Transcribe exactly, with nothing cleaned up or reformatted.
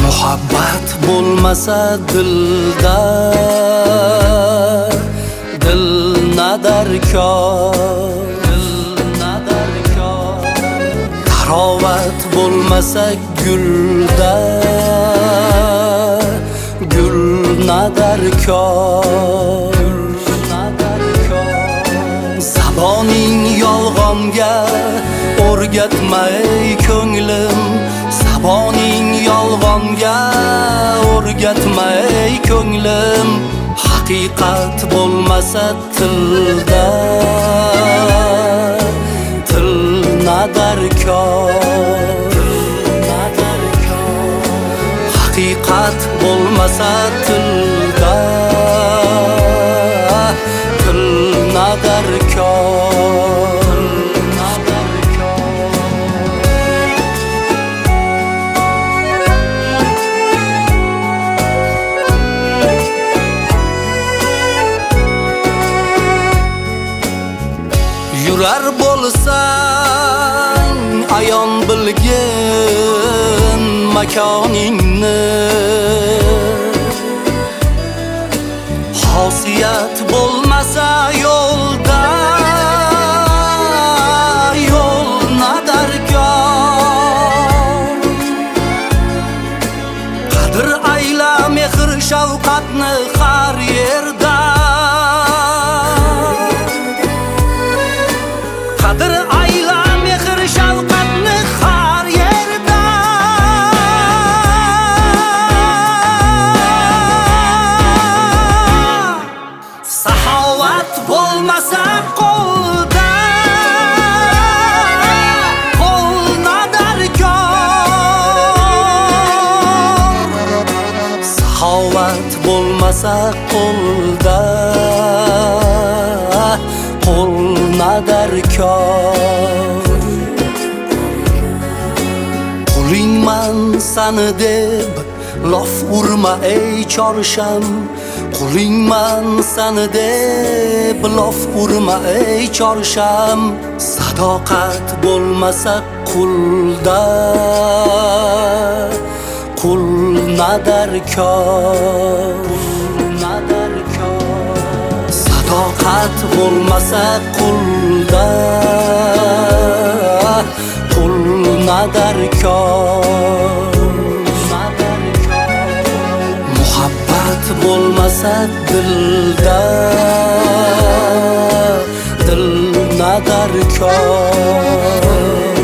Muhabbat bo'lmasa dilda, dil nadarkor, dil nadarkor. Tarovat bo'lmasa gulda, gul nadarkor, nadarkor. Saboning yolg'onga o'rgatmay ko'nglim, saboning yolg'onga o'rgatmay ko'nglim. Haqiqat bo'lmasa tilda, til nadarkor, haqiqat bo'lmasa tilda, til nadarkor. Yurar bo'lsang ayon bilgin makoningni, xosiyat bo'lmasa yo'lda, yo'l nadarkor. Qadr ayla mehr shafqatni har yerda, qadr ayla mehr shafqatni har yerda. Saxovat bo'lmasa qo'lda, qo'l nadarkor. Saxovat bo'lmasa qo'lda, qo'l nadarkor. Qulingman sani deb lof urma ey chorsham, qulingman sani deb lof urma ey chorsham. Sadoqat bo'lmasa qulda, qul nadarkor, nadarkor. Sadoqat bo'lmasa qulda, qul nadarkor, nadarkor. Muhabbat bo'lmasa dilda, dil nadarkor.